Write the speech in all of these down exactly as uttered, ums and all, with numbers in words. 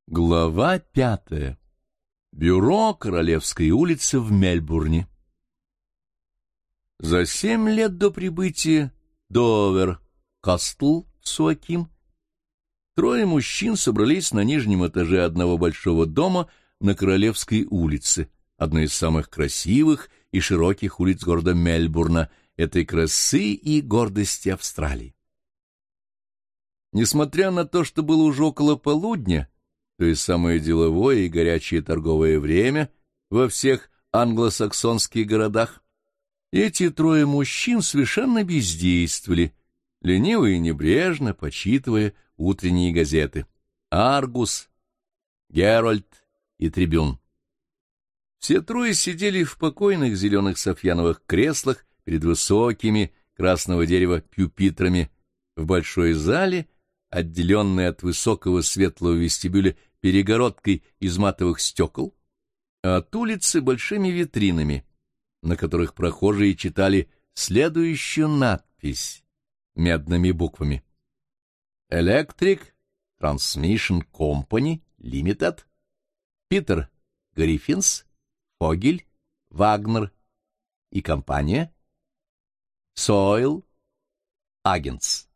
Глава пятая. Бюро Королевской улицы в Мельбурне. За семь лет до прибытия Довер-Кастл в Суаким трое мужчин собрались на нижнем этаже одного большого дома на Королевской улице, одной из самых красивых и широких улиц города Мельбурна, этой красы и гордости Австралии. Несмотря на то, что было уже около полудня, то есть самое деловое и горячее торговое время во всех англосаксонских городах, эти трое мужчин совершенно бездействовали, лениво и небрежно почитывая утренние газеты «Аргус», «Геральт» и «Трибюн». Все трое сидели в покойных зеленых софьяновых креслах перед высокими красного дерева пюпитрами в большой зале, отделенной от высокого светлого вестибюля перегородкой из матовых стекол, а от улицы большими витринами, на которых прохожие читали следующую надпись медными буквами: Electric Transmission Company Limited, Питер Гриффинс, Фогель, Вагнер и компания, Soil Agents.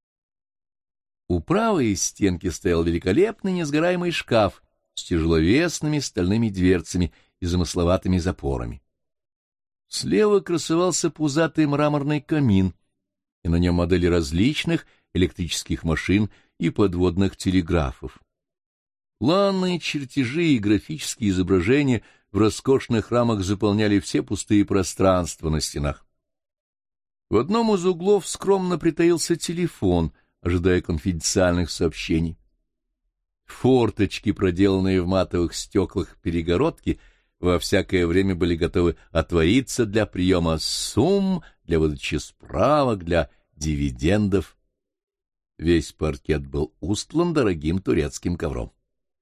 У правой стенки стоял великолепный несгораемый шкаф с тяжеловесными стальными дверцами и замысловатыми запорами. Слева красовался пузатый мраморный камин, и на нем модели различных электрических машин и подводных телеграфов. Планы, чертежи и графические изображения в роскошных рамах заполняли все пустые пространства на стенах. В одном из углов скромно притаился телефон, ожидая конфиденциальных сообщений. Форточки, проделанные в матовых стеклах перегородки, во всякое время были готовы отвориться для приема сумм, для выдачи справок, для дивидендов. Весь паркет был устлан дорогим турецким ковром.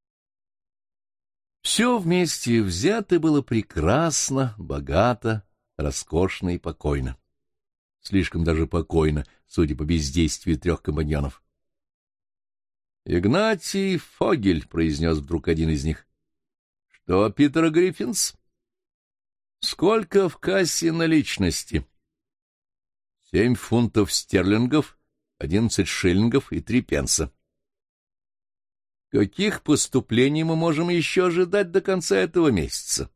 Все вместе взято было прекрасно, богато, роскошно и покойно. Слишком даже покойно, судя по бездействию трех компаньонов. «Игнатий Фогель», — произнес вдруг один из них. «Что, Питер Гриффинс? Сколько в кассе наличности?» «Семь фунтов стерлингов, одиннадцать шиллингов и три пенса». «Каких поступлений мы можем еще ожидать до конца этого месяца?»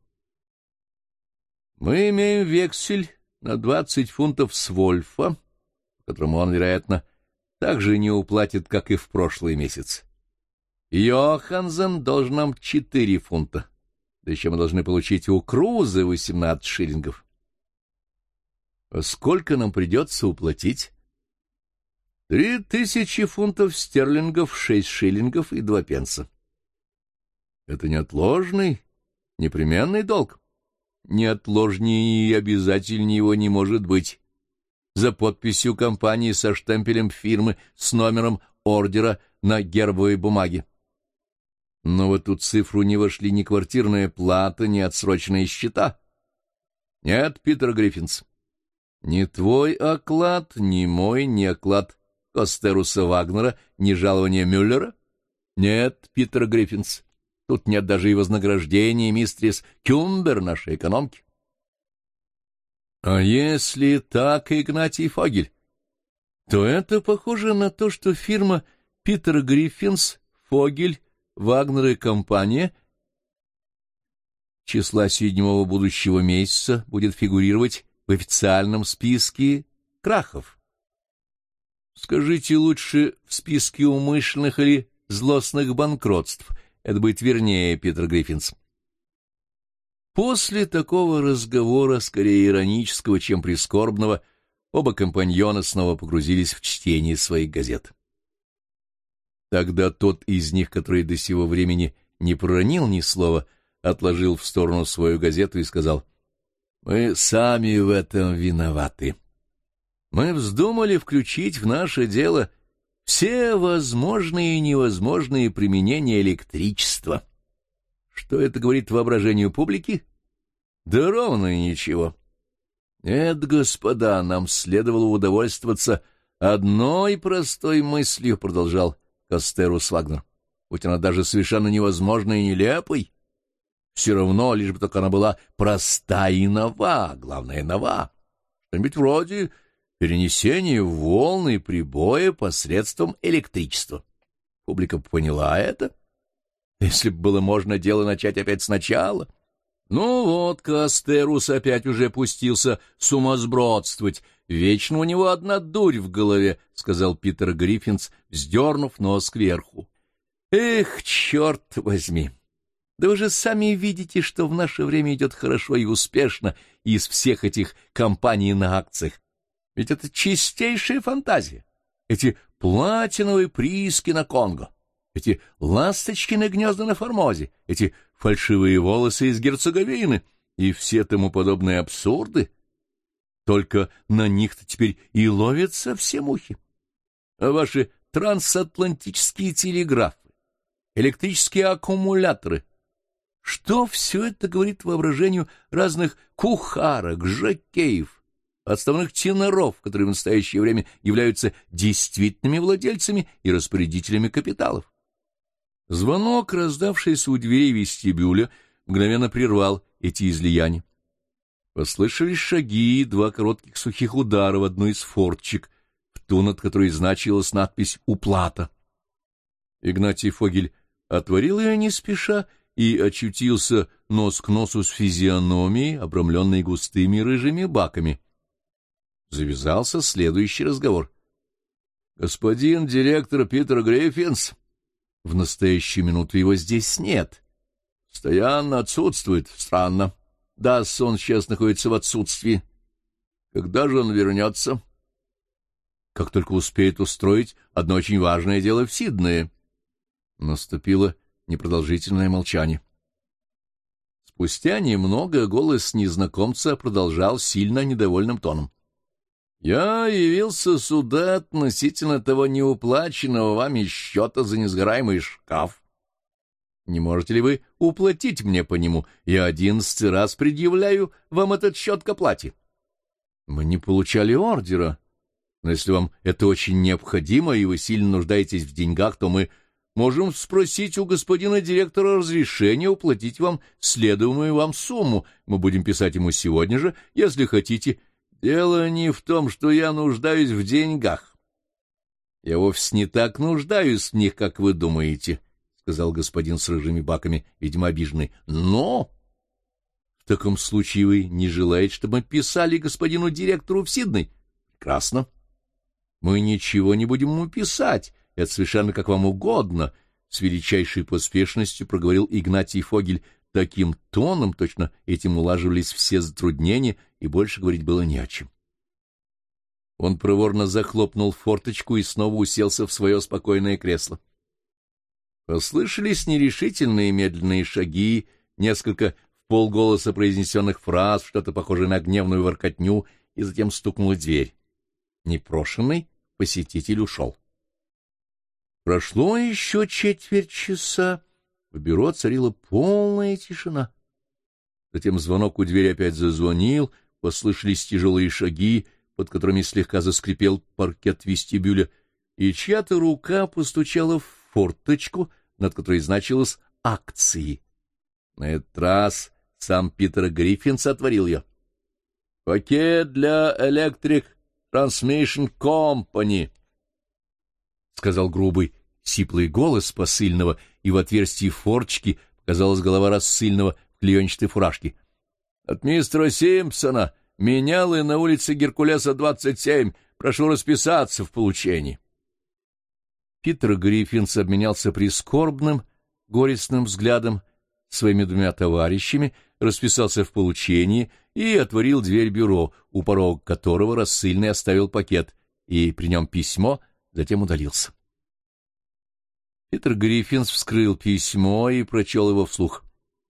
«Мы имеем вексель на двадцать фунтов с Вольфа, которому он, вероятно, так же не уплатит, как и в прошлый месяц. Йохансен должен нам четыре фунта, да еще мы должны получить у Круза восемнадцать шиллингов. А сколько нам придется уплатить? Три тысячи фунтов стерлингов, шесть шиллингов и два пенса. Это неотложный, непременный долг. Неотложнее и обязательнее его не может быть. За подписью компании со штемпелем фирмы с номером ордера на гербовой бумаге. Но в эту цифру не вошли ни квартирная плата, ни отсроченные счета. Нет, Питер Гриффинс, ни твой оклад, ни мой, ни оклад Костеруса Вагнера, ни жалования Мюллера. Нет, Питер Гриффинс, тут нет даже и вознаграждения мистерис Кюмбер, нашей экономки. А если так, Игнатий Фогель, то это похоже на то, что фирма Питер Гриффинс, Фогель, Вагнер и компания числа седьмого будущего месяца будет фигурировать в официальном списке крахов. Скажите лучше, в списке умышленных или злостных банкротств. Это будет вернее, Питер Гриффинс. После такого разговора, скорее иронического, чем прискорбного, оба компаньона снова погрузились в чтение своих газет. Тогда тот из них, который до сего времени не проронил ни слова, отложил в сторону свою газету и сказал: «Мы сами в этом виноваты. Мы вздумали включить в наше дело все возможные и невозможные применения электричества. Что это говорит воображению публики? Да ровно и ничего. Нет, господа, нам следовало удовольствоваться одной простой мыслью», — продолжал Костерус Вагнер. будь она даже совершенно невозможной и нелепой. Все равно, лишь бы только она была проста и нова, главное, нова. Что-нибудь вроде перенесения волны прибоя посредством электричества. Публика поняла это. Если бы было можно дело начать опять сначала. Ну вот, Кастерус опять уже пустился сумасбродствовать. Вечно у него одна дурь в голове, — сказал Питер Гриффинс, вздернув нос кверху. Эх, черт возьми! Да вы же сами видите, что в наше время идет хорошо и успешно из всех этих компаний на акциях. Ведь это чистейшая фантазия. Эти платиновые прииски на Конго, эти ласточкины гнезда на Формозе, эти фальшивые волосы из Герцеговины и все тому подобные абсурды. Только на них-то теперь и ловятся все мухи. А ваши трансатлантические телеграфы, электрические аккумуляторы — что все это говорит воображению разных кухарок, жокеев, отставных теноров, которые в настоящее время являются действительными владельцами и распорядителями капиталов? Звонок, раздавшийся у дверей вестибюля, мгновенно прервал эти излияния. Послышались шаги и два коротких сухих удара в одну из форточек, в ту, над которой значилась надпись «Уплата». Игнатий Фогель отворил ее не спеша и очутился нос к носу с физиономией, обрамленной густыми рыжими баками. Завязался следующий разговор. — Господин директор Питер Гриффинс, в настоящую минуту его здесь нет. Постоянно отсутствует. Странно. Да, он сейчас находится в отсутствии. Когда же он вернется? Как только успеет устроить одно очень важное дело в Сиднее. Наступило непродолжительное молчание. Спустя немного голос незнакомца продолжал сильно недовольным тоном. — Я явился сюда относительно того неуплаченного вами счета за несгораемый шкаф. Не можете ли вы уплатить мне по нему? Я одиннадцатый раз предъявляю вам этот счет к оплате. Мы не получали ордера, но если вам это очень необходимо и вы сильно нуждаетесь в деньгах, то мы можем спросить у господина директора разрешения уплатить вам следуемую вам сумму. Мы будем писать ему сегодня же, если хотите. Дело не в том, что я нуждаюсь в деньгах. Я вовсе не так нуждаюсь в них, как вы думаете, — сказал господин с рыжими баками, видимо, обиженный. Но в таком случае вы не желаете, чтобы мы писали господину директору в Сидней? Прекрасно. Мы ничего не будем ему писать. Это совершенно как вам угодно, — с величайшей поспешностью проговорил Игнатий Фогель таким тоном, точно этим улаживались все затруднения, и больше говорить было не о чем. Он проворно захлопнул форточку и снова уселся в свое спокойное кресло. Послышались нерешительные медленные шаги, несколько вполголоса произнесенных фраз, что-то похожее на гневную воркотню, и затем стукнула дверь. Непрошенный посетитель ушел. Прошло еще четверть часа. В бюро царила полная тишина. Затем звонок у двери опять зазвонил, послышались тяжелые шаги, под которыми слегка заскрипел паркет вестибюля, и чья-то рука постучала в форточку, над которой значилось «Акции». На этот раз сам Питер Гриффинс отворил ее. «Пакет для Electric Transmission Company», — сказал грубый, сиплый голос посыльного, и в отверстии форточки показалась голова рассыльного в клеенчатой фуражке. — От мистера Симпсона, менялы на улице Геркулеса, двадцать семь. Прошу расписаться в получении. Питер Гриффинс обменялся прискорбным, горестным взглядом с своими двумя товарищами, расписался в получении и отворил дверь бюро, у порога которого рассыльный оставил пакет, и при нем письмо, затем удалился. Питер Гриффинс вскрыл письмо и прочел его вслух.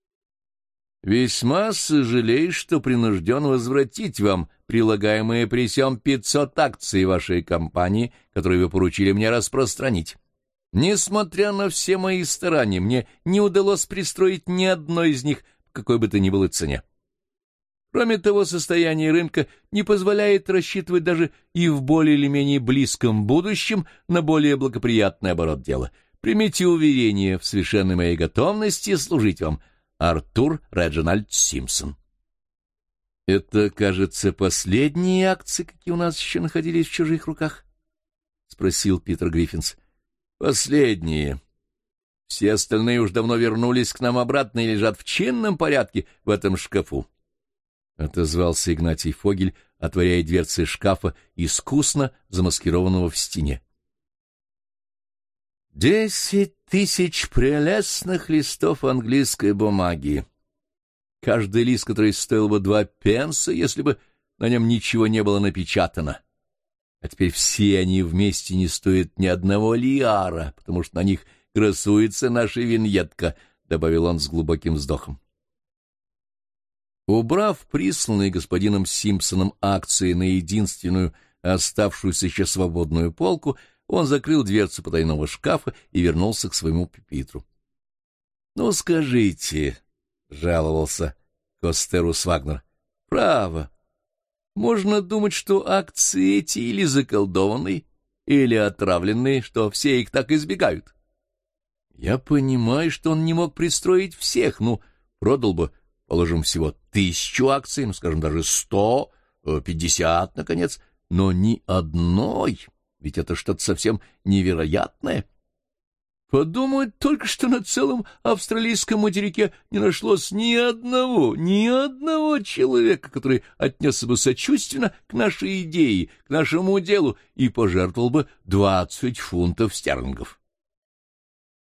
«Весьма сожалею, что принужден возвратить вам прилагаемые при сём пятьсот акций вашей компании, которые вы поручили мне распространить. Несмотря на все мои старания, мне не удалось пристроить ни одной из них по какой бы то ни было цене. Кроме того, состояние рынка не позволяет рассчитывать даже и в более или менее близком будущем на более благоприятный оборот дела. Примите уверение в совершенной моей готовности служить вам. Артур Реджинальд Симпсон. Это, кажется, последние акции, какие у нас еще находились в чужих руках? — спросил Питер Гриффинс. — Последние. Все остальные уж давно вернулись к нам обратно и лежат в чинном порядке в этом шкафу. — отозвался Игнатий Фогель, отворяя дверцы шкафа, искусно замаскированного в стене. Десять тысяч прелестных листов английской бумаги. Каждый лист, который стоил бы два пенса, если бы на нем ничего не было напечатано. А теперь все они вместе не стоят ни одного лиара, потому что на них красуется наша виньетка, — добавил он с глубоким вздохом. Убрав присланные господином Симпсоном акции на единственную оставшуюся еще свободную полку, он закрыл дверцу потайного шкафа и вернулся к своему пюпитру. — Ну, скажите, — жаловался Костерус Вагнер, — право, можно думать, что акции эти или заколдованные, или отравленные, что все их так избегают. Я понимаю, что он не мог пристроить всех, ну, продал бы, положим, всего тысячу акций, ну, скажем, даже сто, пятьдесят, наконец, но ни одной, ведь это что-то совсем невероятное. Подумать только, что на целом австралийском материке не нашлось ни одного, ни одного человека, который отнесся бы сочувственно к нашей идее, к нашему делу и пожертвовал бы двадцать фунтов стерлингов.